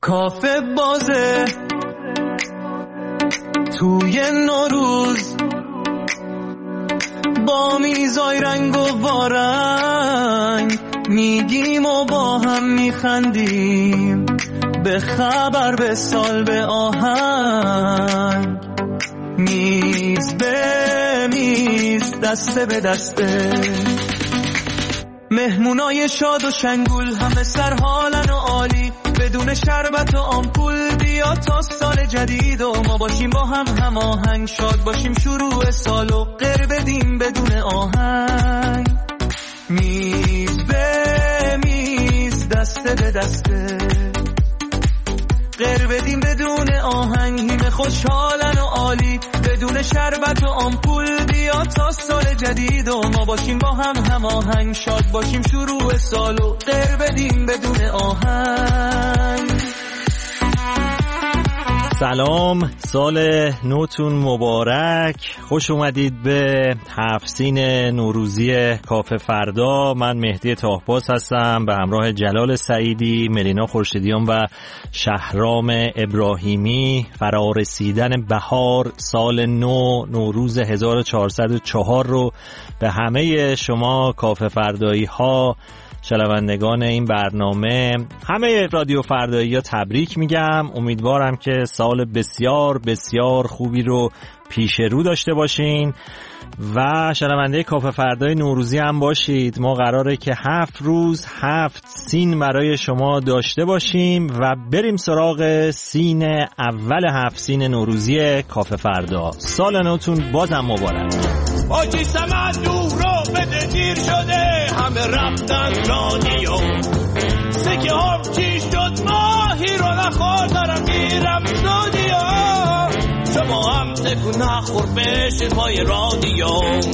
کافه بازه توی نوروز با میزای رنگ و وارنگ میگیم و با هم میخندیم، به خبر به سال به آهنگ، میز به میز دسته به دسته، مهمونای شاد و شنگول همه سر حالن و عالی، بدون شربت و آمپول بیا تا سال جدید و ما باشیم با هم هماهنگ، شاد باشیم شروع سال و غیر بدیم بدون آهنگ، میز به میز دسته به دسته، غیر بدیم بدون آهنگ، همه خوشحالن و عالی، بدون شربت و آمپول بیا تا سال جدید و ما باشیم با هم هماهنگ، شاد باشیم شروع سال و غیر بدیم بدون آهنگ. سلام، سال نوتون مبارک، خوش اومدید به هفت‌سین نوروزی کافه فردا. من مهدی تاهباز هستم به همراه جلال سعیدی، ملینا خورشیدیان و شهرام ابراهیمی. فرارسیدن بهار، سال نو، نوروز 1404 رو به همه شما کافه فردایی ها، شنوندگان این برنامه، همه رادیو فردایی ها تبریک میگم. امیدوارم که سال بسیار بسیار خوبی رو پیش رو داشته باشین و شنونده کافه فردای نوروزی هم باشید. ما قراره که 7 روز 7 سین برای شما داشته باشیم و بریم سراغ سین اول 7 سین نوروزی کافه فردا. سال نوتون بازم مبارک. آجی سمت دور رو بده دیر شده، همه رفتن رادیو، سکه هم چی شد ماهی رو نخور، دارم میرم رادیو، شما هم تکون نخور بشین پای رادیو.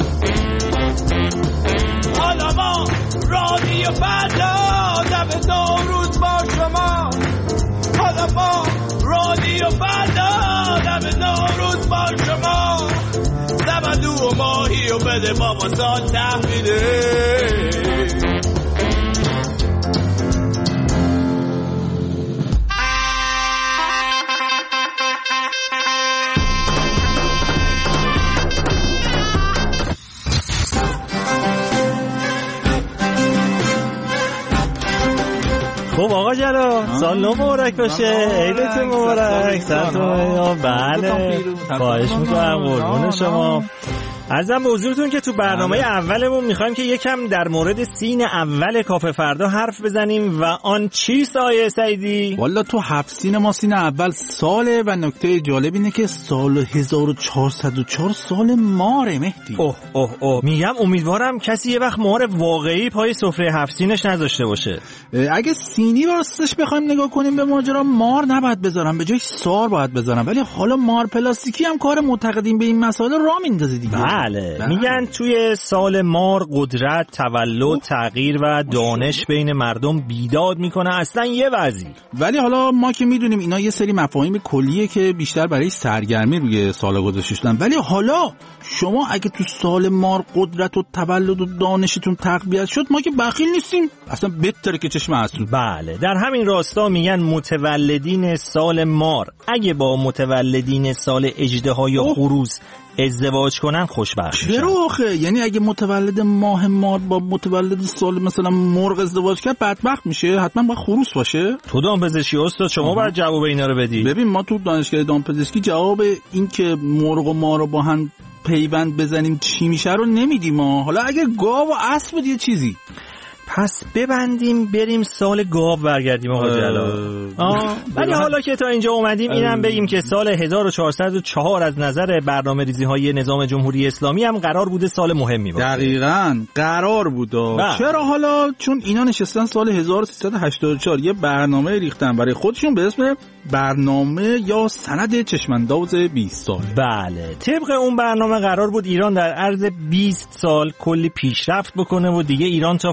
حالا ما رادیو فردا دم نوروز با شما، حالا ما رادیو فردا دم نوروز با شما، زمدو و ماهی و بده بابا سال تحمیده. خب آقا جلال، سال نو مبارک باشه، عیدتون مبارک. سلام. بله، خواهش میکنم، قربون شما. عرضم به حضورتون که تو برنامه اولمون میخوایم که یکم در مورد سین اول کافه فردا حرف بزنیم و آن چیست آیه سعیدی؟ والا تو 7 سین ما سین اول ساله و نکته جالب اینه که سال 1404 سال ماره مهدی. اوه میگم امیدوارم کسی یه وقت مار واقعی پای سفره 7 سینش نذاشته باشه. اگه سینی راستش بخوایم نگاه کنیم به ماجرا، مار نباید بذارم، به جای سار باید بذارم، ولی حالا مار پلاستیکی هم کار معتقدین به این مسائل راه میندازه دیگه. بله. میگن توی سال مار قدرت، تولد، تغییر و دانش بین مردم بیداد میکنه، اصلا یه وضعی. ولی حالا ما که میدونیم اینا یه سری مفاهیم کلیه که بیشتر برای سرگرمی روی سال گذشته شدن، ولی حالا شما اگه تو سال مار قدرت و تولد و دانشتون تقویت شد، ما که بخیل نیستیم، اصلا بهتره که چشم حسود. بله، در همین راستا میگن متولدین سال مار اگه با متولدین سال اژدها یا خروس ازدواج کنن خوشبخت میشن. چرا آخه؟ یعنی اگه متولد ماه مار با متولد سال مثلا مرغ ازدواج کرد بدبخت میشه؟ حتما باید خروس باشه؟ تو دامپزشکی استاد، شما باید جواب اینا رو بدی. ببین ما تو دانشگاه دامپزشکی جواب این که مرغ و مار رو با هم پیوند بزنیم چی میشه رو نمیدیم ما. حالا اگه گاو و اسب بود یه چیزی. پس ببندیم بریم سال گاو برگردیم آقا جلال. ولی حالا که تا اینجا اومدیم اینم بگیم که سال 1404 از نظر برنامه ریزی های نظام جمهوری اسلامی هم قرار بوده سال مهمی باشه. دقیقاً قرار بوده. چرا؟ حالا چون اینا نشستن سال 1384 یه برنامه ریختن برای خودشون به اسم برنامه یا سند چشمانداز 20 سال. بله، طبق اون برنامه قرار بود ایران در عرض 20 سال کلی پیشرفت بکنه و دیگه ایران تا پایان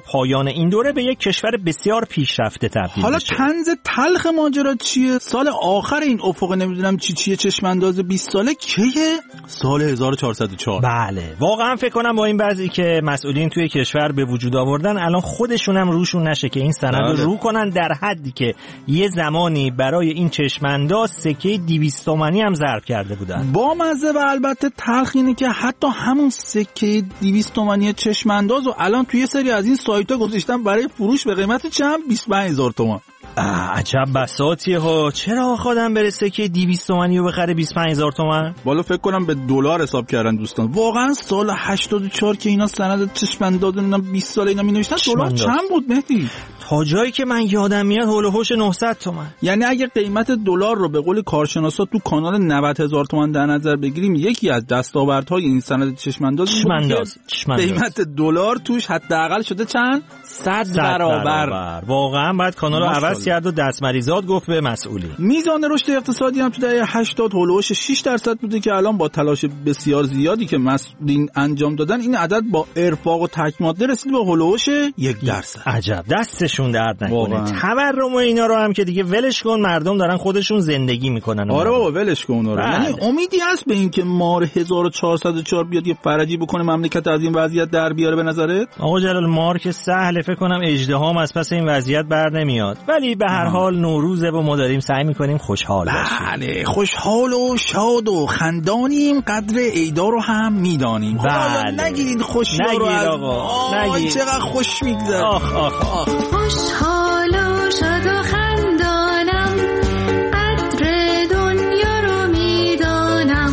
زمان این دوره به یک کشور بسیار پیشرفته تبدیل حالا بشه. طنز تلخ ماجرا چیه؟ سال آخر این افق نمیدونم چیه چشمانداز 20 ساله کیه؟ سال 1404. بله واقعا فکر کنم با این بعضی که مسئولین توی کشور به وجود آوردن الان خودشونم روشون نشه که این سند رو کنن، در حدی که یه زمانی برای این چشمانداز سکه 200 تومانی هم ضرب کرده بودن. با مزه و البته تلخ اینه که حتی همون سکه 200 تومانی چشمانداز رو الان توی سری از این سایت‌ها گذاشتن برای فروش به قیمت چند 25000 تومان. عجب بساطیه ها. چرا آخادم برسه که 200 تومانی رو بخره 25000 تومان؟ بالا فکر کنم به دلار حساب کردن دوستان. واقعا سال 84 که اینا سند چشمانداز 20 ساله اینا می‌نوشتن دلار چند بود مهدی؟ تا جایی که من یادم میاد هول و هوش 900 تومان. یعنی اگه قیمت دلار رو به قول کارشناسا تو کانال 90000 تومان در نظر بگیریم، یکی از دستاوردهای این سند چشمانداز قیمت دلار توش حداقل شده چند؟ 100 برابر. واقعا بعد کانال رو عوض کرد و دستمریزاد گفت به مسئولین. میزان رشد اقتصادی هم تو دهه 80 هول و هوش 6% بوده که الان با تلاش بسیار زیادی که مسئولین انجام دادن این عدد با ارفاق و تک ماده رسید به هول و هوش 1%. عجب دستشون درد نکنه. تورم و اینا رو هم که دیگه ولش کن، مردم دارن خودشون زندگی میکنن. آره بابا ولش کن اونا رو. یعنی امیدی هست به این که مار 1404 بیاد یه فرجی بکنه مملکت از این وضعیت در بیاره به نظرت؟ آقا جلال مار که سهله، فکر کنم اژدهام از پس این وضعیت بر نمیاد. ولی به هر حال نوروزه و ما داریم سعی میکنیم خوشحال باشیم. بله خوشحال و شاد و خندانیم، قدر عیدا رو هم میدانیم. بله نگیرید خوشی‌ها رو از نگید. چقدر خوش میگذره. آخ آخ آخ. خوشحال و شاد و خندانم، قدر دنیا رو میدانم.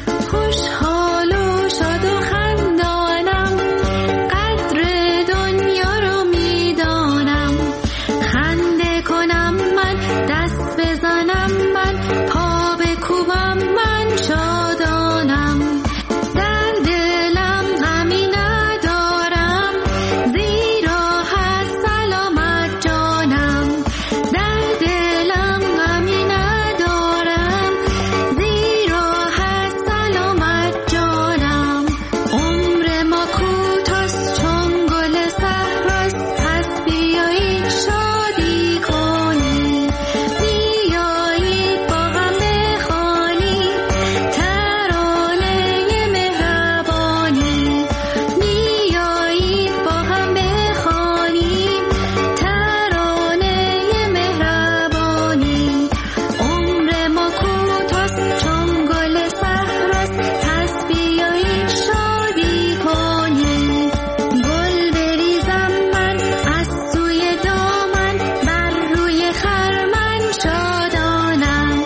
خوشحال و شاد و خندانم، قدر دنیا رو میدانم. خنده کنم من، دست بزنم من، پا بکوبم من شادانم. در دلم غمی ندارم، زیرا هست سلامت جانم. در دلم غمی ندارم، زیرا هست سلامت جانم. عمر ما کوتاست چون گل صحراست، پس بیایید شادی کنیم. بیایید با هم بخوانیم ترانه مهربانی. بیایید با هم بخوانیم ترانه مهربانی. عمر ما کوتاست چون گل صحراست، پس بیایید شادی کنیم. گل بریزم من از سوی دامن، بر روی خرمن شادانم.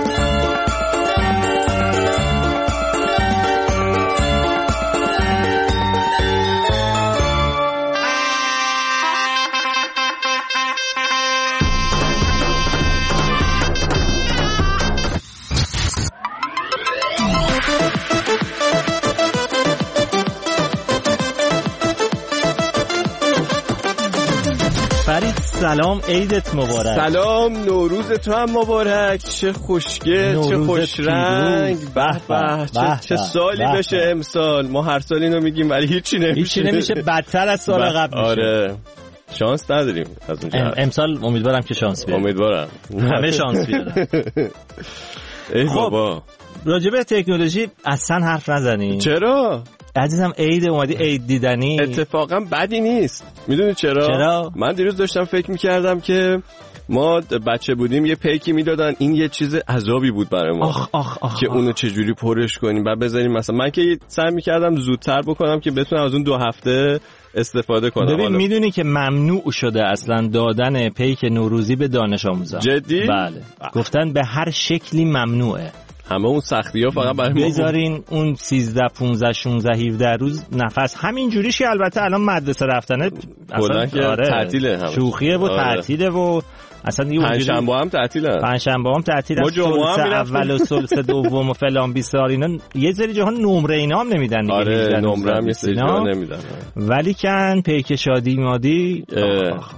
فرید سلام، عیدت مبارک. سلام، نوروز تو هم مبارک. چه خوشگل، چه خوش رنگ. به به، چه سالی بشه امسال. ما هر سال اینو میگیم ولی هیچی نمیشه. بدتر از سال قبل میشه. آره شانس نداریم از اونجا. امسال امیدوارم که شانس بیاره. امیدوارم همه شانس بیاره. ای بابا راجع به تکنولوژی اصلا حرف نزنیم. چرا؟ عزیزم عید اومدی، عید دیدنی. اتفاقا بدی نیست. میدونی چرا؟ من دیروز داشتم فکر میکردم که ما بچه بودیم یه پیکی میدادن، این یه چیز عذابی بود برای ما. که اونو چجوری پرش کنیم و بذاریم. مثلا من که سعی میکردم زودتر بکنم که بتونم از اون 2 هفته استفاده کنم. ببین میدونی که ممنوع شده اصلا دادن پیک نوروزی به دانش آموزان. جدی؟ بله. گفتن به هر شکلی ممنوعه. همه اون سختی ها فقط برای ما بذارین اون 13 15 16 17 روز نفس همین جوریش. البته الان مدرسه رفتنه اصلا تعطیله، شوخیه و تعطیله و اصلا دیگه پنجشنبه هم تعطیله. پنجشنبه هم تعطیله. ثلث اول و ثلث دوم و فلان بیسار اینا یه سری جاها نمره اینا هم نمیدن دیگه. آره نمره هم یه سری جاها نمیدن. ولی کن پیک شادی مادی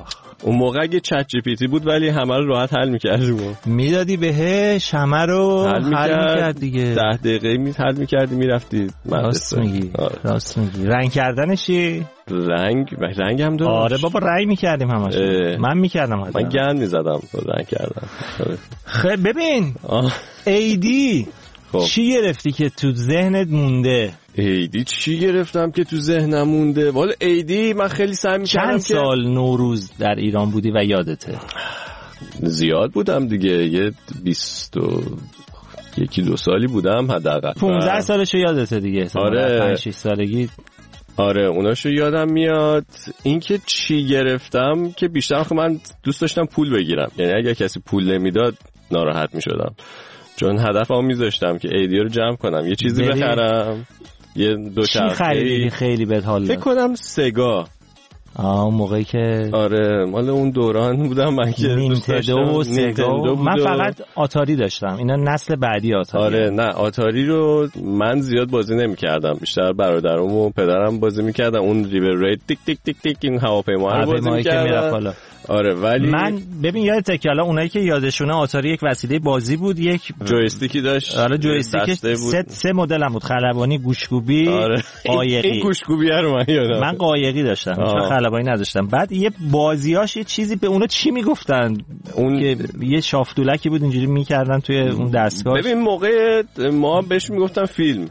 اون موقع اگه چت جی پی تی بود ولی همه رو راحت حل می‌کردیم. میدادی بهش همه رو حل می‌کرد دیگه. 10 دقیقه حل می‌کردی می‌رفتی مدرسه. راست میگی. رنگ کردنش چی؟ رنگ هم داشت. آره بابا رنگ می‌کردیم همش. من می‌کردم. من گند می‌زدم رنگ کردم. خب ببین ایدی چی گرفتی که تو ذهنت مونده؟ ایدی چی گرفتم که تو ذهنم مونده؟ والا ایدی من خیلی سعی می‌کردم. چند سال نوروز در ایران بودی و یادته؟ زیاد بودم دیگه، یه 21-2 سالی بودم حداقل. 15 سالشو یادته دیگه؟ آره 5-6 سالگی. آره اوناشو یادم میاد. این که چی گرفتم که بیشتر خب من دوست داشتم پول بگیرم، یعنی اگه کسی پول نمیداد ناراحت میشدم، چون هدفم میذاشتم که ایدی رو جمع کنم، یه چیزی بخرم، یه دوچرخه. چی خریدی خیلی بهت حال داد؟ فکر کنم سگا. اون موقعی که آره مال اون دوران بودم من که نینتندو و سگا. من فقط آتاری داشتم، اینا نسل بعدی آتاری. آره نه آتاری رو من زیاد بازی نمی‌کردم، بیشتر برادرم و پدرم بازی می‌کردن. اون ریور رید تیک تیک تیک تیک این هواپیما رو بازی می‌کردن. آره ولی من ببین یادته که الان اونایی که یادشونه آتاری یک وسیله بازی بود، یک جویستیکی داشت. آره جویستیک سه مدل هم بود، خلبانی، گوشگوبی، قایقی. این گوشگوبی رو من یادم. من قایقی داشتم، چون خلبانی نداشتم. بعد یه بازیاش یه چیزی به اونا چی میگفتن؟ اون که یه شافتولکی بود اینجوری میکردن توی اون دستگاه. ببین موقع ما بهش میگفتن فیلم،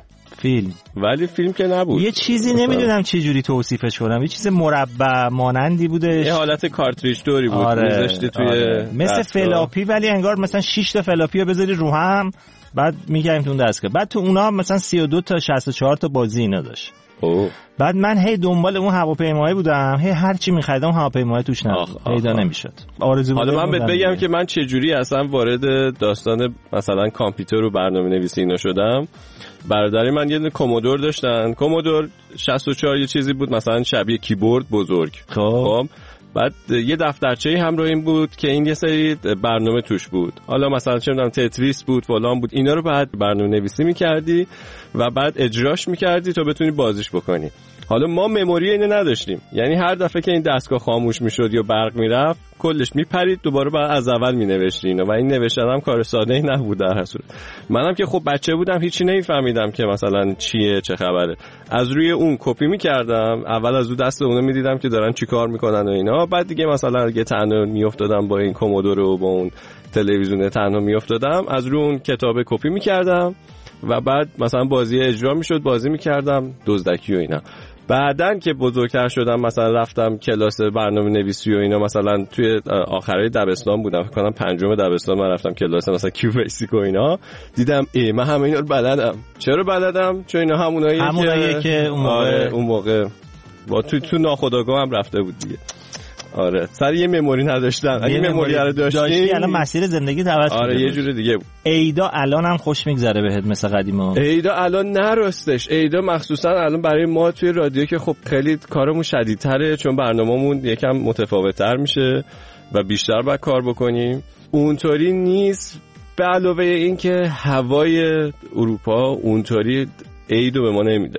ولی فیلم که نبود. یه چیزی نمیدونم چه جوری توصیفش کنم، یه چیز مربع مانندی بودش، یه حالت کارتریج دوری بود. آره. میذاشتی توی مثل فلاپی، ولی انگار مثلا 6 تا فلاپی رو بذاری رو هم، بعد میگیم تو اون دستگاه. بعد تو اونا مثلا 32 تا 64 تا بازی اینا داشت. بعد من هی دنبال اون هواپیمایی بودم، هی هر چی می‌خریدم هواپیمایی توش نبود، پیدا نمی‌شد. آرزو بود. حالا من بهت بگم که من چه جوری اصلا وارد داستان مثلا کامپیوتر و برنامه‌نویسی اینا شدم. برادری من یه کومودور داشتن، کومودور 64 یه چیزی بود مثلا شبیه کیبورد بزرگ. خب بعد یه دفترچه‌ای همراه این بود که این یه سری برنامه توش بود. حالا مثلا چه می‌دونم تتریس بود، فلان بود. اینا رو بعد برنامه‌نویسی می‌کردی و بعد اجراش می‌کردی تا بتونی بازیش بکنی. حالا ما مموری اینو نداشتیم، یعنی هر دفعه که این دستگاه خاموش می‌شد یا برق میرفت کلش میپرید، دوباره بعد از اول مینوشتی اینو و این نوشتن هم کار ساده‌ای نبود در هر صورت. منم که خب بچه بودم هیچی نمی‌فهمیدم که مثلا چیه چه خبره. از روی اون کپی می‌کردم، اول از اون دست اونو می‌دیدم که دارن چیکار می‌کنن و اینا، بعد دیگه مثلا یه تنها میافتادم با این کومودور و با اون تلویزیون تنها میافتادم، از روی اون کتاب کپی می‌کردم و بعد مثلا بازی اجرا می‌شد، بازی می‌کردم دزدکی و اینا. بعدن که بزرگتر شدم مثلا رفتم کلاس برنامه‌نویسی و اینا، مثلا توی آخرای دبستان بودم، فکر کنم 5م دبستان من رفتم کلاس مثلا کیو بیسیک و اینا، دیدم من همه اینا رو بلدم. چرا بلدم؟ چون اینا هموناییه که اون موقع با تو ناخودآگاه هم رفته بود دیگه. آره سر یه مموری نداشتم، اگه مموری رو داشتی الان مسیر زندگی عوض شده. آره یه جوری دیگه بود. ایدا الان هم خوش میگذره بهت مثل قدیما؟ ایدا الان نرستش. ایدا مخصوصا الان برای ما توی رادیو که خب خیلی کارمون شدیدتره، چون برنامه‌مون یکم متفاوت‌تر میشه و بیشتر باید کار بکنیم. اونطوری نیست، به علاوه این که هوای اروپا اونطوری ایدو به ما نمیده.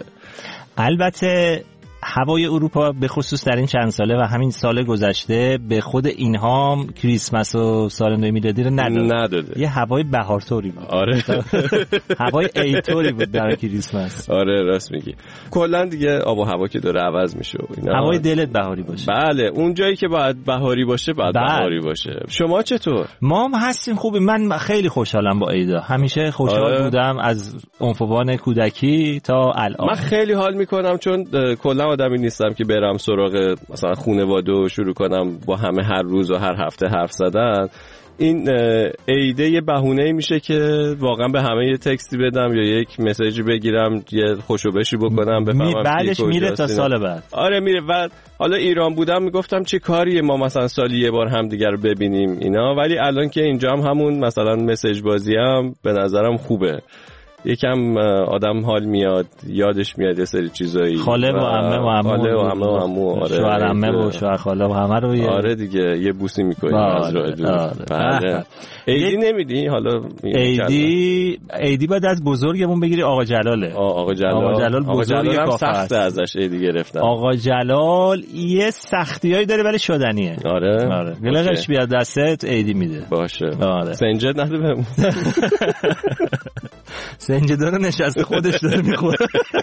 البته هوای اروپا به خصوص در این چند ساله و همین سال گذشته به خود اینها کریسمس و سال نو میلادی رو نداده. یه هوای بهارطوری بود. آره هوای عیدطوری بود در کریسمس. آره راست میگی. کلا دیگه آب و هوا که داره عوض میشه و اینا. هوای دلت بهاری باشه. بله اون جایی که باید بهاری باشه باید بهاری باشه. شما چطور؟ ما هم هستیم خوبی. من خیلی خوشحالم با عیدا، همیشه خوشحال بودم از عنفوان کودکی تا الان. من خیلی حال میکنم چون کلا آدمی نیستم که برم سراغ مثلا خانواده و شروع کنم با همه هر روز و هر هفته حرف زدن. این ایده یه بهونه‌ای میشه که واقعا به همه یه تکستی بدم یا یک مسیجی بگیرم، یه خوشوبشی بکنم، بفهمم بعدش میره تا سال بعد. آره میره. و حالا ایران بودم میگفتم چه کاریه ما مثلا سالی یه بار هم دیگه رو ببینیم اینا، ولی الان که اینجا همون مثلا مسیج بازی هم به نظرم خوبه. یکم آدم حال میاد، یادش میاد یه سری چیزایی، خاله و عمه و عمو، خاله و عمه و عمو، آره، شوهر عمه و شوهر خاله و همه رو آره دیگه یه بوسی میکنیم از راه دور. بله. عیدی نمیدی؟ حالا عیدی بعد از بزرگمون بگیری آقا جلاله. آقا جلال بزرگ هم سخته ازش عیدی گرفتن. آقا جلال یه سختیایی داره ولی شدنیه. آره گلهش بیاد دستت عیدی میده. باشه. آره. سنجد نده بهمون. سنجد رو نشسته خودش داره میخوره.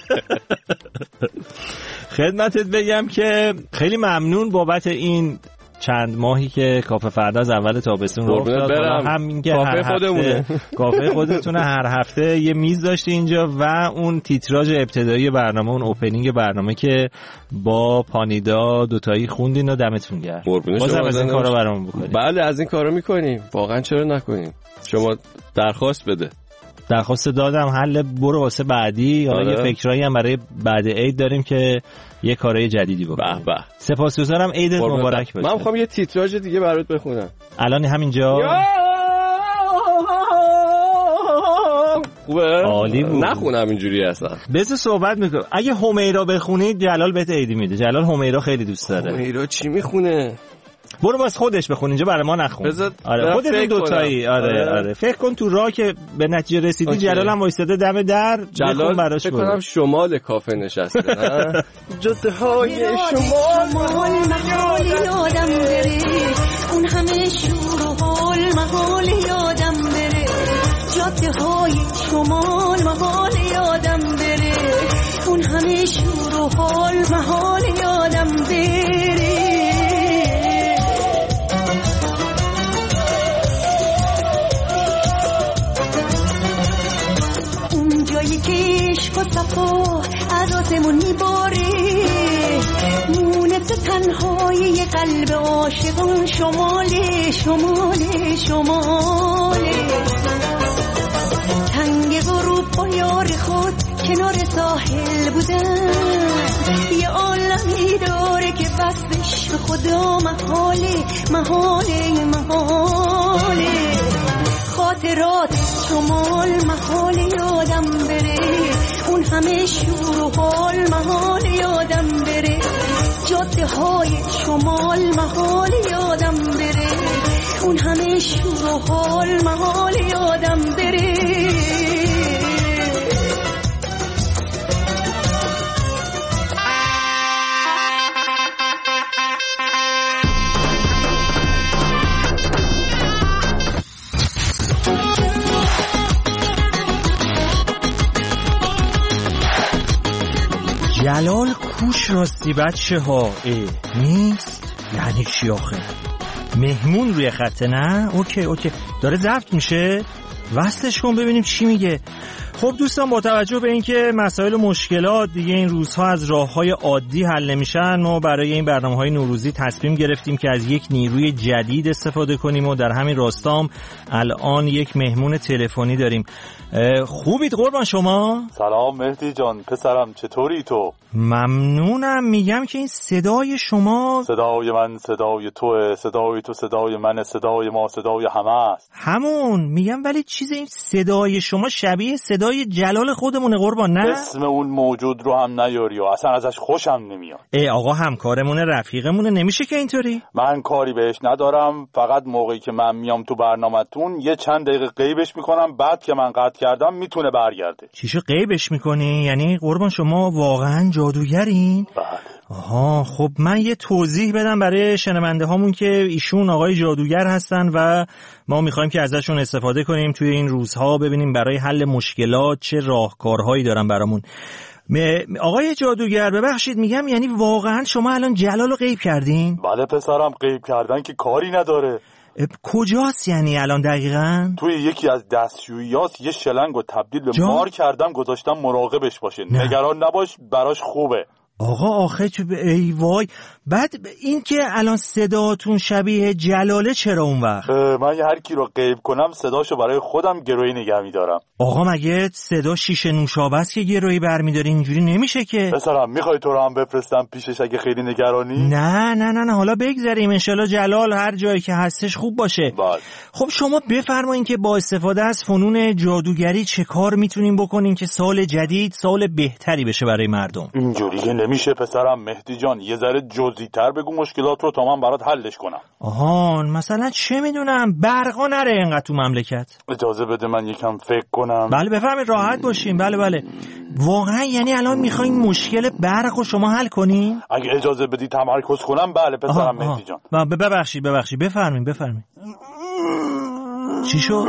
خدمتت بگم که خیلی ممنون بابت این چند ماهی که کافه فردا از اول تابستون رو افتاد. همین که کافه خودمونه، کافه خودتونه، هر هفته یه میز داشتی اینجا و اون تیتراژ ابتدایی برنامه، اون اوپنینگ برنامه که با پانیدا دوتایی خوندین و دمتون گرم. بازم از این کارا برامون بکنیم. بله از این کارا میکنیم، واقعا چرا نکنیم. شما درخواست بده. درخواست دادم، حل برو واسه بعدی. حالا یه فکرایی هم برای بعد عید داریم که یه کارای جدیدی بکنیم. به سپاسگزارم، عیدت مبارک باشه. من میخوام یه تیتراژ دیگه برات بخونم الان همینجا. خوبه؟ عالی بود. نخونم اینجوری اصلا. بذار صحبت میکنم. اگه همیرا بخونید جلال بهت عیدی میده. جلال همیرا خیلی دوست داره. همیرا چی میخونه؟ برو باز خودش بخون، اینجا برای ما نخون. آره خودتون دوتایی. آره فکر کن تو راه که به نتیجه رسیدی. جلال هم وایساده دم در، جلال براش فکر کنم شمال کافه نشسته. نه جاده های شمال محال یادم بره، اون همه شور و حال محال یادم بره، جاده های شمال محال یادم بره، اون همه شور و حال محال یادم بره. عشق و صفا از آسمون میباره، مونت تنهای قلب عاشقون شماله شماله شماله. تنگ غروب با یار خود کنار ساحل بودن، یه عالمی داره که وصفش به خدا محاله محاله محاله. خاطرات شمال محال یادم بره، اون همه شور و حال محال یادم بره، جاده های شمال محال یادم بره، اون همه شور و حال محال یادم بره. جلال کوش راستی بچه ها. نیست یعنی چی آخه؟ مهمون روی خطه؟ نه اوکی داره ضبط میشه، وصلش کن ببینیم چی میگه. خب دوستان، با توجه به اینکه مسائل و مشکلات دیگه این روزها از راههای عادی حل نمیشن، ما برای این برنامه‌های نوروزی تصمیم گرفتیم که از یک نیروی جدید استفاده کنیم و در همین راستام الان یک مهمون تلفنی داریم. خوبید قربان شما؟ سلام مهدی جان پسرم، چطوری تو؟ ممنونم. میگم که این صدای شما، صدای من صدای توه، صدای تو صدای من، صدای ما صدای همه است. همون میگم، ولی چیز این صدای شما شبیه صدای جلال خودمونه قربان، نه؟ اسم اون موجود رو هم نیاری و اصلا ازش خوشم نمیاد. آقا همکارمونه، رفیقمونه، نمیشه که اینطوری. من کاری بهش ندارم، فقط موقعی که من میام تو برنامه‌تون یه چند دقیقه غیبش میکنم، بعد که من قطع کردم میتونه برگرده. چیشو غیبش میکنی؟ یعنی قربان شما واقعا جادوگرین؟ بله. آها خب من یه توضیح بدم برای شنونده هامون که ایشون آقای جادوگر هستن و ما میخوایم که ازشون استفاده کنیم توی این روزها، ببینیم برای حل مشکلات چه راهکارهایی دارن برامون. آقای جادوگر ببخشید میگم، یعنی واقعا شما الان جلال رو غیب کردین؟ بله پسرم، غیب کردن که کاری نداره. کجاست یعنی الان دقیقاً؟ توی یکی از دستشوییاست، یه شلنگ رو تبدیل به مار کردم گذاشتم مراقبش باشه. نگران نباش، براش خوبه. آقا آخه تو ای وای. بعد این که الان صداتون شبیه جلاله چرا اون وقت؟ من هر کی رو غیب کنم صداشو برای خودم گرویی نگه می‌دارم. آقا مگه صدا شیشه نوشابه است که گرویی برمی‌داری؟ اینجوری نمیشه که. پسرم میخوای تو رو هم بفرستم پیشش اگه خیلی نگرانی؟ نه حالا بگذریم، انشالله جلال هر جایی که هستش خوب باشه. بله. خب شما بفرمایین که با استفاده از فنون جادوگری چه کار میتونین بکنین که سال جدید سال بهتری بشه برای مردم؟ اینجوری که نمیشه پسرم. مهدی جان یه ذره جزئی‌تر بگو مشکلات رو تا من برات حلش کنم. آهان مثلا چه میدونم برقا نره اینقدر تو مملکت. اجازه بده من یکم فکر کنم. بله بفرمایید راحت باشین. بله واقعا یعنی الان میخواین مشکل برق رو شما حل کنین؟ اگه اجازه بدی تمرکز کنم. بله پسرم مهدی جان. ببخشید بفرمایید. چی شد؟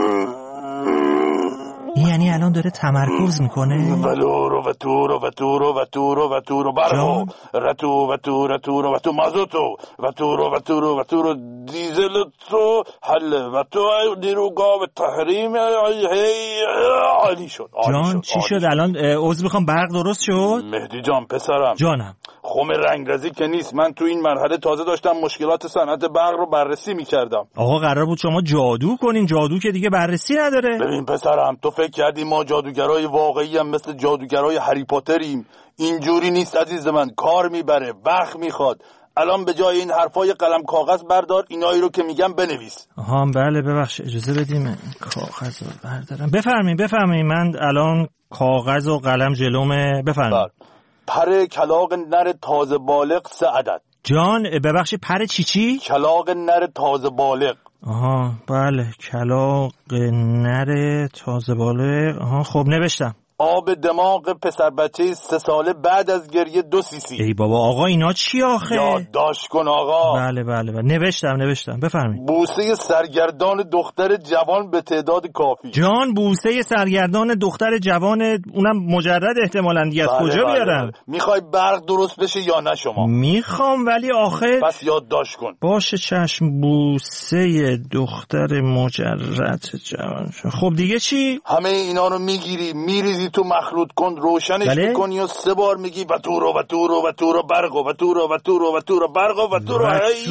این یعنی الان داره تمرکز میکنه؟ ولورو و تورو برقو رتو مازوتو و تورو دیزل تو حل و تو نیروگاه تحریم عالی شد. جان چی شد الان؟ عذر میخوام برق درست شد؟ مهدی جان پسرم جانم خم رنگرزی که نیست. من تو این مرحله تازه داشتم مشکلات صنعت برق رو بررسی میکردم. آقا قرار بود شما جادو کنین، جادو که دیگه بررسی نداره. ببین پسرم تو فکر کردی ما جادوگرای واقعی هم مثل جادوگرای هری پاتریم؟ اینجوری نیست عزیز من. کار میبره، وقت میخواد. الان به جای این حرفای قلم کاغذ بردار، اینایی رو که میگم بنویس. آها بله ببخشید اجازه بدیم من کاغذ رو بردارم. بفرمایید من الان کاغذ و قلم جلومه. بفرمایید. پر کلاغ نر تازه بالغ 3 عدد. جان ببخشید پر چی؟ کلاغ نر تازه بالغ. آها بله کلاغ نر تازه بالغ. آها خب نوشتم. آب دماغ پسر بچه 3 ساله بعد از گریه 2 cc. ای بابا آقا اینا چی آخه؟ یادداشت کن آقا. بله نوشتم. بفرمایید. بوسه سرگردان دختر جوان به تعداد کافی. جان بوسه سرگردان دختر جوان اونم مجرد احتمالاً دیگه از کجا بیارم؟ میخوای برق درست بشه یا نه شما؟ میخوام ولی آخه پس یادداشت کن. باشه چشم. بوسه دختر مجرد جوان. خب دیگه چی؟ همه اینا رو میگیری میریزی تو مخلوط کن روشنش میکنی و 3 بار میگی و تورو برقو و تورو برقو.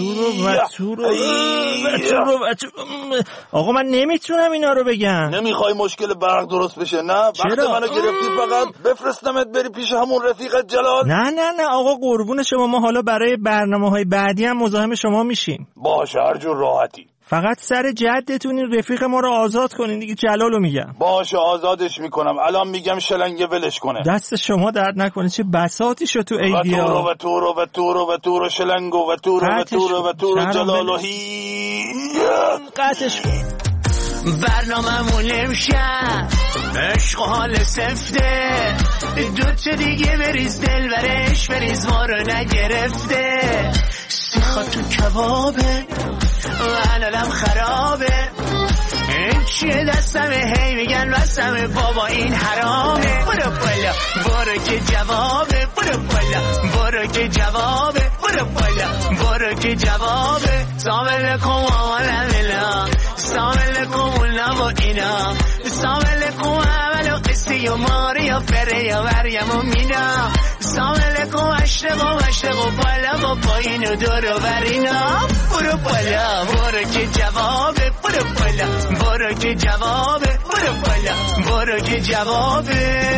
آقا من نمیتونم اینا رو بگم. نمیخوای مشکل برق درست بشه نه؟ وقت منو گرفتی فقط بفرستمت بری پیش همون رفیقت جلال. نه آقا قربون شما، ما حالا برای برنامه‌های بعدی هم مزاحم شما میشیم. باشه هر جور راحتی. فقط سر جدتون این رفیق ما رو آزاد کنین دیگه. جلالو میگم. باشه آزادش میکنم. الان میگم شلنگه ولش کنه. دست شما درد نکنه. چه بساطی شد تو ایدیا. و تورو شلنگو و تورو جلالو قطعش برنامه‌مون امشب عشق و حال سفته. 2 دیگه بریز دل برش بریز ما رو نگرفته. سیخا تو کبابه و حالم خرابه. این چیه دستمه هی میگن بستمه بابا این حرامه. برو بالا برو که جوابه. برو که جوابه. سامل کن آمالم اینا سامل کن اونم و اینا سامل کن عمل و قصی و ماری و فره و مریم و مینا سامل کن مشرق و بالا و پایین و دور و برینا. برو بالا برو که جوابه. برو که جوابه.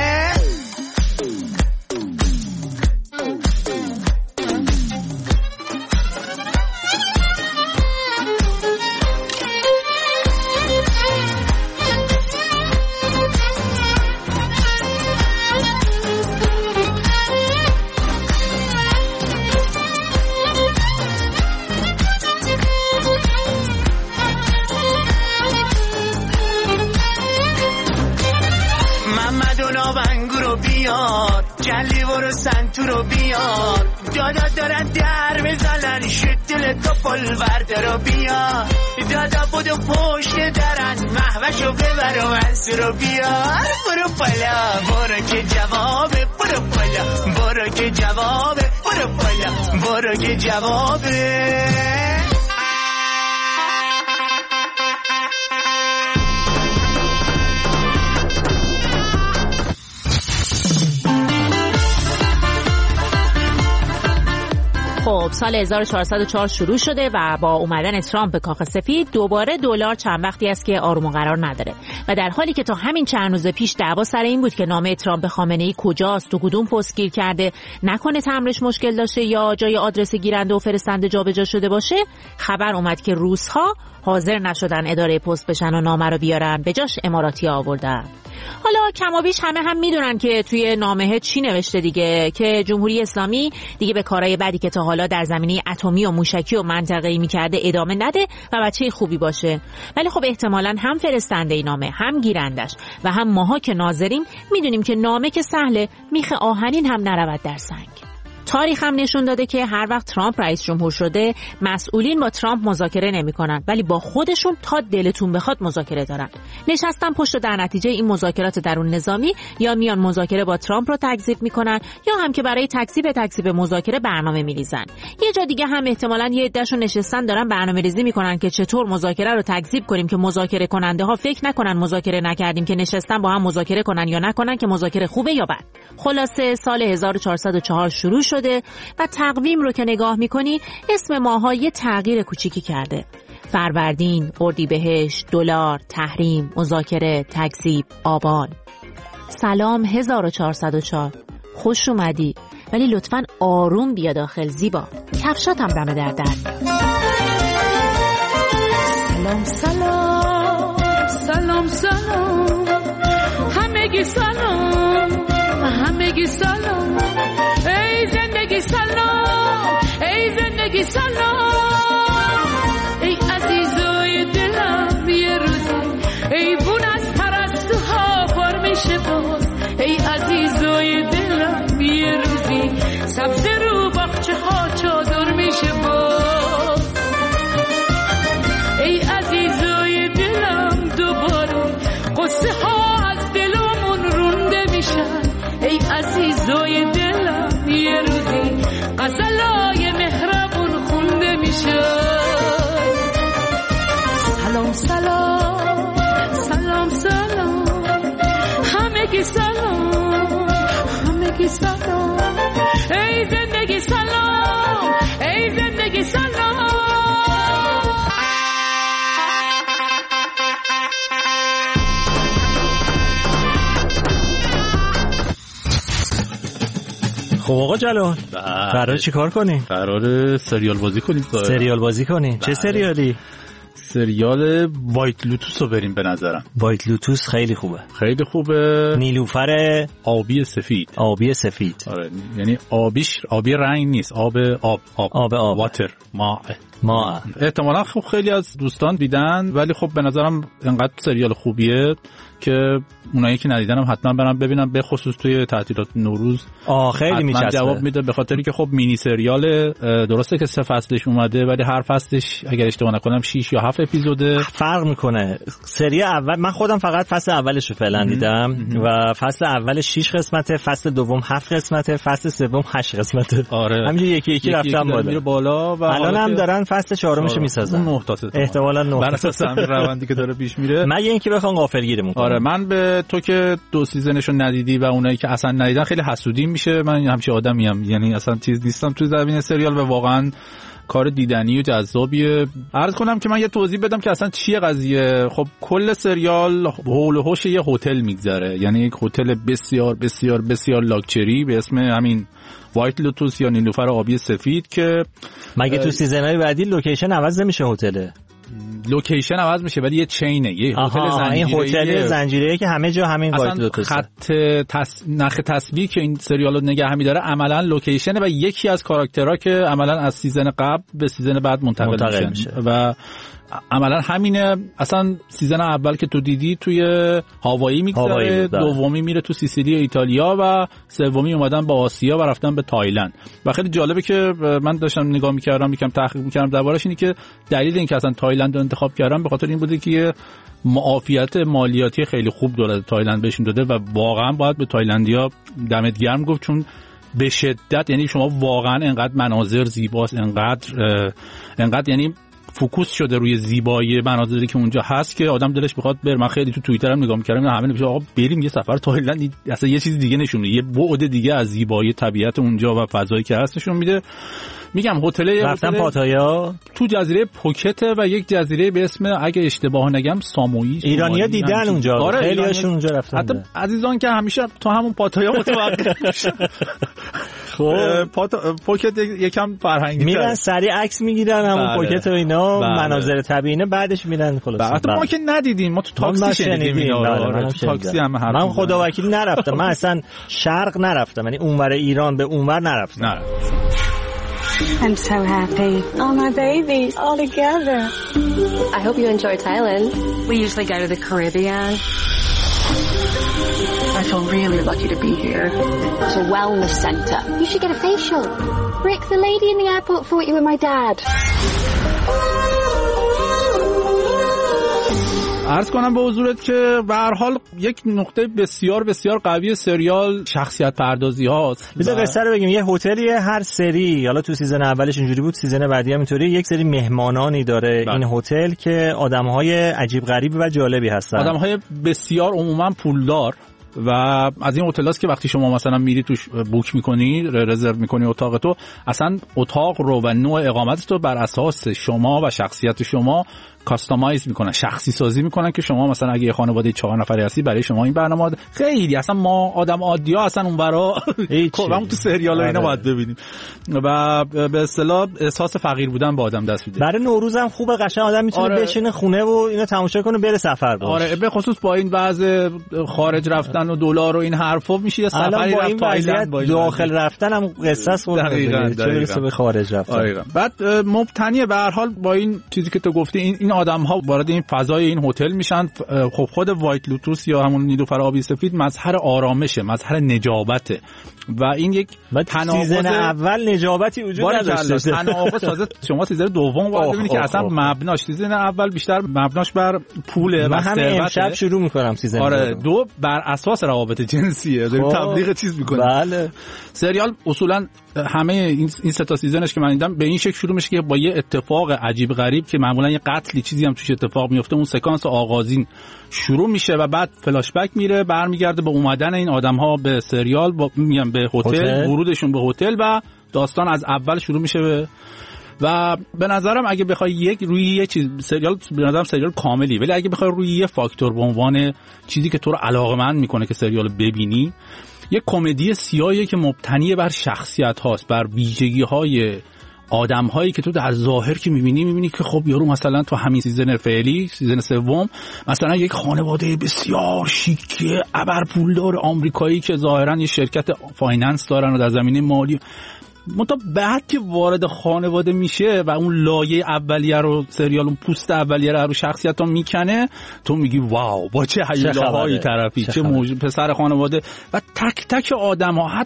جلی برو سنتو رو بیار دادا دارن در بزنن شدل تو پل ورده رو بیار دادا بودو پشت درن محوشو ببر و منسو رو بیار. برو پلا برو که جوابه. برو که جوابه. خب سال 1404 شروع شده و با اومدن ترامپ به کاخ سفید دوباره دلار چند وقتی است که آروم و قرار نداره و در حالی که تا همین چند روز پیش دعوا سر این بود که نامه ترامپ به خامنه‌ای کجاست، تو کدوم پست گیر کرده، نکنه تمرش مشکل داشته یا جای آدرس گیرنده و فرستنده جابجا شده باشه، خبر اومد که روس‌ها حاضر نشدن اداره پست بشن و نامه رو بیارن، به جاش اماراتی‌ها آوردن. حالا کمابیش همه هم میدونن که توی نامه چی نوشته دیگه، که جمهوری اسلامی دیگه به کارهای بدی که تا حالا در زمینه اتمی و موشکی و منطقه‌ای میکرده ادامه نده و بچه خوبی باشه. ولی خب احتمالاً هم فرستنده ای نامه، هم گیرندش و هم ماها که ناظریم میدونیم که نامه که سهله، میخ آهنین هم نرود در سنگ. تاریخ هم نشون داده که هر وقت ترامپ رئیس جمهور شده مسئولین با ترامپ مذاکره نمی‌کنن، ولی با خودشون تا دلتون بخواد مذاکره دارن. نشستن پشت و در نتیجه این مذاکرات درون نظامی یا میان مذاکره با ترامپ رو تکذیب میکنن یا هم که برای تکذیب مذاکره برنامه میریزن. یه جا دیگه هم احتمالاً یه عده‌شون نشستن دارن برنامه‌ریزی میکنن که چطور مذاکره رو تکذیب کنیم که مذاکره کننده ها فکر نکنن مذاکره نکردیم، که نشستن با هم مذاکره کنن یا نکنن که مذاکره خوبه یا بد. خلاصه سال 1404 شروع شده و تقویم رو که نگاه میکنی اسم ماها یه تغییر کوچیکی کرده. فروردین، اردیبهشت، دلار، تحریم، مذاکره، تکذیب، آبان. سلام 1404، خوش اومدی، ولی لطفاً آروم بیا داخل زیبا، کفشاتم دم در سلام سلام سلام سلام، همگی سلام، همگی سلام، ای زندگی سلام، ای زندگی سلام، ای عزیزای دلم یه روزی ای بون از پرستوها بار میشه باز، ای عزیزای دلم یه روزی سبز رو باغچه ها چادر میشه باز، ای عزیزای دلم دوباره قصه ها از دلمون رونده میشن، ای عزیزای دلم یه روزی غزلای مهربون خونده میشه. سلام سلام سلام سلام، همگی سلام، همگی سلام، ای زندگی سلام، ای زندگی سلام. خب آقا جلال، قراره چی کار کنیم؟ قراره سریال بازی کنیم. سریال بازی کنیم؟ چه سریالی؟ سریال وایت لوتوس رو بریم به نظرم. وایت لوتوس خیلی خوبه. خیلی خوبه. نیلوفر آبی سفید. آبی سفید. آره، یعنی آبی رنگ نیست، آب واتر، ماء. احتمالاً خب خیلی از دوستان دیدن، ولی خب به نظرم انقدر سریال خوبیه که اونایی که ندیدنم حتما برن ببینن، به خصوص توی تعطیلات نوروز. خیلی میچسبه. جواب میده، به خاطری که خب مینی سریال، درسته که 3 فصلش اومده ولی هر فصلش اگر اشتباه نکنم 6 یا 7 اپیزوده. فرق میکنه. سری اول من خودم فقط فصل اولش رو فعلا دیدم و فصل اول 6 قسمته، فصل دوم 7 قسمته، فصل سوم 8 قسمته. آره. همین یکی رفتم بالا و الان هم دارن فصل 4مش میسازن. احتمالاً 9 بر اساس همین روندی که داره پیش میره. مگه اینکه بخوام غافلگیرمون کنم. آره، من به تو که 2 سیزنشو ندیدی و اونایی که اصلا ندیدن خیلی حسودی میشه. من همچین آدمیم، یعنی اصلا چیز نیستم تو زمین سریال و واقعا کار دیدنی و جذابیه. عرض کنم که من یه توضیح بدم که اصلا چیه قضیه. خب کل سریال حول و حوش یه هتل میگذره، یعنی یک هتل بسیار بسیار بسیار لاکچری به اسم همین وایت لوتوس یا نیلوفر آبی سفید. که مگه تو سیزن‌های بعدی لوکیشن عوض نمیشه؟ هتله لوکیشن عوض میشه ولی یه چینه، یه هتل زنجیره‌ای. این هتل زنجیره‌ای که همه جا همین وایت لوتوسه. خط نخ تصویر که این سریالو نگه می‌داره عملاً لوکیشنه و یکی از کاراکترها که عملاً از سیزن قبل به سیزن بعد منتقل میشه و عملا همینه. اصلا سیزن اول که تو دیدی توی هاوایی میگذره، دومی میره تو سیسیلی ایتالیا و سومی اومدن با آسیا و رفتن به تایلند. و خیلی جالبه که من داشتم نگاه میکردم، یکم تحقیق میکردم دربارش، اینی که دلیل اینکه اصلا تایلند رو انتخاب کردم به خاطر این بوده که یه معافیت مالیاتی خیلی خوب دولت تایلند بهشون داده و واقعا باید به تایلندیا دمت گرم گفت، چون به شدت، یعنی شما واقعا انقدر مناظر زیباست، انقدر یعنی فوکوس شده روی زیبایی مناظری که اونجا هست که آدم دلش بخواد بره. من خیلی تو توییتر هم نگاه می‌کردم همه نوشته آقا بریم یه سفر تایلند، اصلا یه چیز دیگه نشون میده، یه بعد دیگه از زیبایی طبیعت اونجا و فضایی که هست نشون میده. میگم هتل رفتم پاتایا تو جزیره پوکت و یک جزیره به اسم اگه اشتباه نگم ساموئی. ایرانی‌ها دیدن اونجا، آره خیلی‌هاشون اونجا رفتن. حتی عزیزان که همیشه تو همون پاتایا متوقف میشن. خب پوکت یکم فرهنگی میرن سریع عکس میگیرن همون پوکت و اینا مناظر طبیعی بعدش میرن خلاص. البته ما که ندیدیم، ما تو تاکسی شنیدیم اینا. تاکسی هم من خدا وکیل نرفتم، من اصلا شرق نرفتم، یعنی اونور ایران به اونور نرفتم. I'm so happy. All my babies all together. I hope you enjoy Thailand. We usually go to the Caribbean. I feel really lucky to be here. It's a wellness center. You should get a facial. Rick, the lady in the airport thought you were my dad. عرض کنم به حضورت که به هر حال یک نقطه بسیار بسیار قوی سریال شخصیت پردازی هاست. بذار قصه رو بگیم. یه هتلیه، هر سری حالا تو سیزن اولش اینجوری بود، سیزن بعدی هم اینطوری، یک سری مهمانانی داره این هتل که آدم‌های عجیب غریب و جالبی هستن، آدم‌های بسیار عموما پولدار. و از این هتلاست که وقتی شما مثلا میری توش بوک میکنی، رزرو میکنی اتاق تو، اصلا اتاق رو و نوع اقامت تو بر اساس شما و شخصیت شما کاستماایز میکنن، شخصی سازی میکنن که شما مثلا اگه یه خانواده 4 نفره هستی برای شما این برنامه خیلی اصلا ما آدم عادی‌ها اصلا اون برا کلا تو سریالا اینا باید ببینیم و به اصطلاح احساس فقیر بودن با آدم دست میده. برای نوروز هم خوبه، قشنگ آدم میتونه بشینه خونه و اینو تماشا کنه بره سفر باشه. آره به خصوص با این وضع خارج رفتن و دلار و این حرفا میشه یه سفری رفت تایلند، با داخل رفتن هم قصه است، چه برسه به خارج رفتن. بعد مبتنی به هر حال با این چیزی که تو گفتی، این آدم‌ها وارد این فضای این هتل میشن. خب خود وایت لوتوس یا همون نیلوفر آبی سفید مظهر آرامشه، مظهر نجابته و این یک تناقض. سیزن اول نجابتی وجود نداشت. تناقض تازه شما سیزن دوم باید ببینید که اصلا مبناش سیزن اول بیشتر مبناش بر پوله و ثروته. من امشب شروع می‌کنم سیزن آره دو بر اساس روابط جنسیه، داریم تبلیغ چیز می‌کنیم. بله. سریال اصولاً همه این سه تا سیزنش که من دیدم به این شکل شروع میشه که با یه اتفاق عجیب غریب که معمولا یه قتلی چیزی هم توش اتفاق میفته، اون سکانس آغازین شروع میشه و بعد فلاش بک میره برمیگرده به اومدن این آدم‌ها به سریال، میگم به هتل، ورودشون به هتل و داستان از اول شروع میشه. و به نظرم اگه بخوای روی یه چیز سریال، به نظرم سریال کاملی، ولی اگه بخوای روی یه فاکتور به عنوان چیزی که تو رو علاقه‌مند میکنه که سریال ببینی، یه کمدی سیاهیه که مبتنی بر شخصیت هاست، بر ویژگی های آدم هایی که تو در ظاهر که میبینی که خب یارو مثلا تو همین سیزن فعلی، سیزن سوم، مثلا یک خانواده بسیار شیک ابر پولدار آمریکایی که ظاهرا یه شرکت فایننس دارن و در زمینه مالی، منتها بعد که وارد خانواده میشه و اون لایه اولیه رو سریال، اون پوست اولیه رو شخصیت ها میکنه، تو میگی واو با چه هیولاهایی طرفی، چه پسر خانواده. و تک تک آدم ها،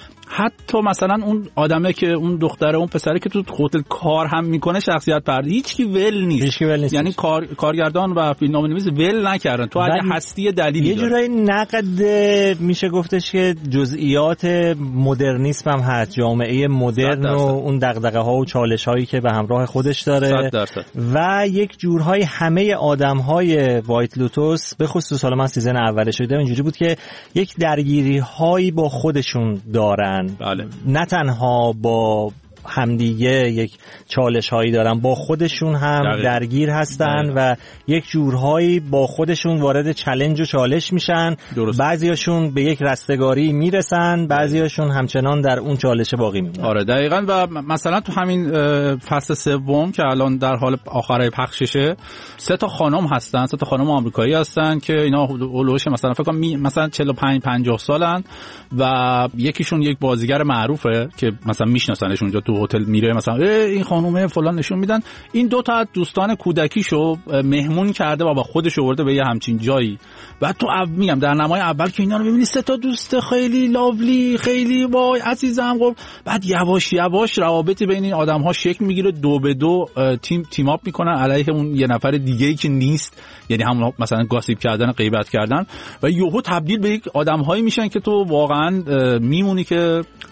حتی مثلا اون آدمه که اون دختره، اون پسره که تو هتل کار هم میکنه، شخصیت پردازی هیچکی ول نیست. یعنی کارگردان و فیلمنامه‌نویس ول نکردن. تو اگه هستی دلیلی یه جورایی نقد میشه گفتش که جزئیات مدرنیسم هم هست، جامعه مدرن و اون دغدغه ها و چالش هایی که به همراه خودش داره 100%. و یک جورهای همه آدم های وایت لوتوس، به خصوص حالا من سیزن اولش دیدم اینجوری بود که یک درگیری هایی با خودشون دارن. بله. نه تنها با همدیگه یک چالش هایی دارن، با خودشون هم درگیر هستن و یک جورهایی با خودشون وارد چالش و چالش میشن. بعضیاشون به یک رستگاری میرسن، بعضیاشون همچنان در اون چالش باقی میمونن. آره دقیقاً. و مثلا تو همین فصل سوم که الان در حال آخرای پخششه، 3 تا خانم هستن، 3 تا خانم آمریکایی هستن که اینا اولوش مثلا فکر کنم مثلا 45-50 سالن و یکیشون یک بازیگر معروفه که مثلا میشناسنش اونجا تو هتل میره، مثلا این خانومه فلان نشون میدن. این 2 تا دوستان کودکیشو مهمون کرده و با خودش آورده به یه همچین جایی. بعد تو میگم در نمای اول که اینا رو ببینی 3 تا دوست خیلی لاولی، خیلی وای عزیزم، خب بعد یواش یواش روابطی بین این آدم‌ها شکل میگیره، 2 به 2 تیم اپ میکنن علیه اون یه نفر دیگه‌ای که نیست، یعنی همون مثلا گاسیپ کردن، غیبت کردن، و یهو تبدیل به یک آدم‌هایی میشن که تو واقعا میمونی که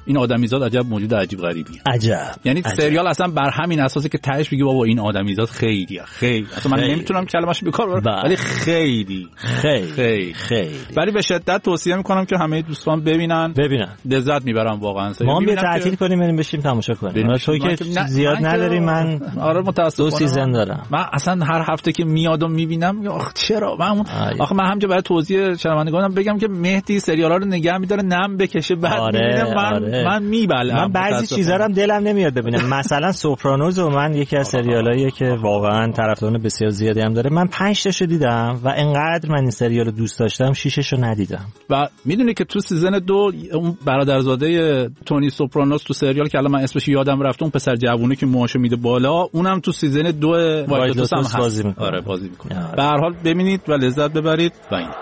این آدمیزاد عجب موجود عجیب غریبیه. عجب. یعنی سریال اصلا بر همین اساسه که تهش بگی بابا این آدمیزاد خیلی اصلا من نمیتونم کلمه‌اش به کار ببرم، ولی خیلی ولی به شدت توصیه میکنم که همه دوستان ببینن لذت میبرن واقعا. ما هم تعطیل کنیم بریم بشیم تماشا کنیم. توی که زیاد نداری، من آره متاسفانه 2 سیزن دارم. من اصلا هر هفته که میاد و میبینم چرا آخه من همونجا برای توضیح شنوندگانم بگم که مهدی سریالا رو نگه می‌داره نم بکشه بعد میبینه من میبلم. من بعضی چیزا رو هم دلم نمیاد ببینم. مثلا سوپرانوز و من یکی از سریالاییه که واقعا طرفداران بسیار زیادی هم داره. من 5 تاشو دیدم و انقدر من این سریال رو دوست داشتم 6 تاشو ندیدم. و میدونی که تو سیزن 2 اون برادرزاده تونی سوپرانوس تو سریال که الان من اسمش یادم رفته، اون پسر جوونه که موهاشو میده بالا، اونم تو سیزن 2 وایت لوتوس هم هست. آره بازی میکنه. به هر حال ببینید و لذت ببرید. و این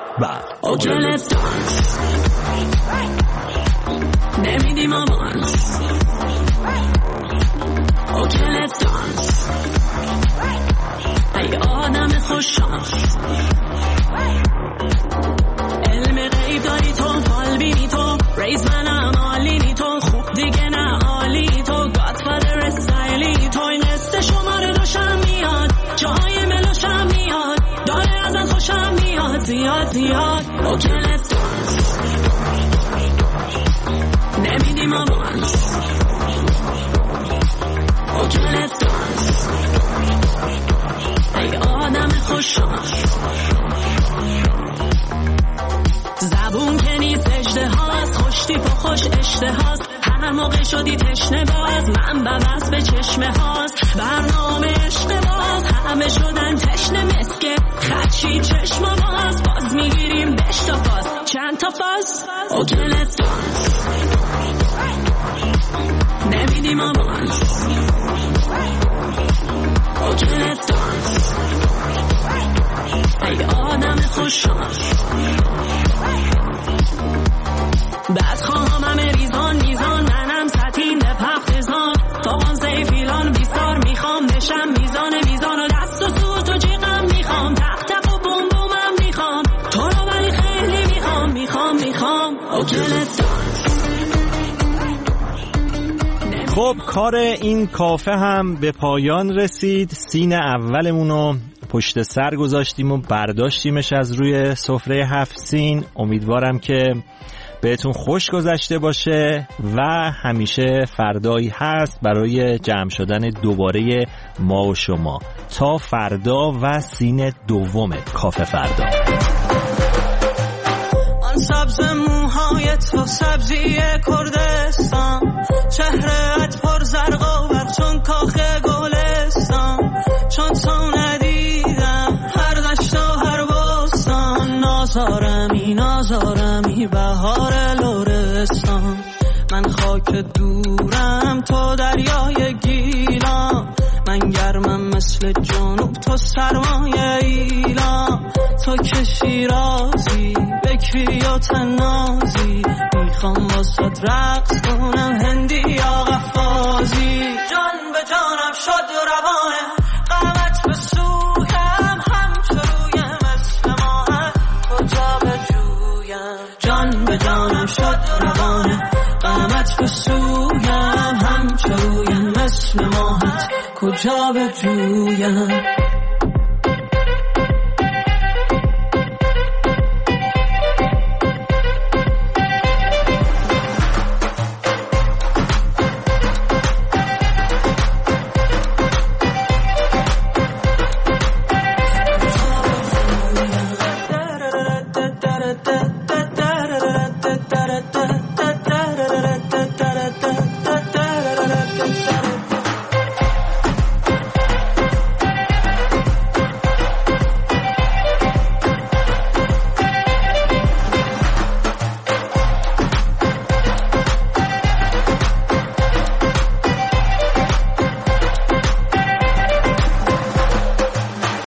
نمیدیم آمانس اوکلت دانس ای آدم خوششانس، علم غیب داری تو، حال بینی تو، ریز منم آلینی تو، خوب دیگه نه عالی تو، گادفادر استایلی تو، این قصه شماره دوشم میاد، جاهای ملوشم میاد، داره ازت خوشم میاد زیاد اوکلت دانس نمیدیم آمانس اوکلت دانس ای آدم خوششانس، زبون که نیست اجدهاست، خوش تیپ و خوش اشتهاست، هر موقع شدی تشنه باز من ببست به چشمه هاست، برنامه عشق باز همه شدن تشنه مسکه خدشی چشم باز میگیریم بش تا فاز چند تا فاز اوکلت دانس نمیدیم آمانس اوکلت دانس ای آدم خوششانس، بعد خواهم همه ریزان میزان، منم سطین به پختزان، فاقان زیفیلان بیستار میخوام بشم میزان و دست و سوت و جیغم میخوام، تق و بوم بومم میخوام تو رو، ولی خیلی میخوام اوکلت دانس. خب کار این کافه هم به پایان رسید. سین اولمونو پشت سر گذاشتیم و برداشتیمش از روی سفره 7 سین. امیدوارم که بهتون خوش گذشته باشه و همیشه فردایی هست برای جمع شدن دوباره ما و شما. تا فردا و سین دوم کافه فردا. آن سبز موهای تو سبزی کردستان، چهره‌ات پر زرق و برق چون کاخ گلستان، چون تو ندیدم هر دشت و هر بستان، نازارمی بهار لرستان، من خاک دورم تو دریای گیلان، من گرمم مثل جنوب تو سرمایه ایلان، تو که شیرازی بکری و تنازی، میخوام واسد رقص کنم هندی یا قفازی، جان به جانم شد روانه قامت به سویم، همچروی مثل ماه کجا بجویم، جان به جانم شد روانه قامت به سویم، همچروی مثل ماه کجا بجویم.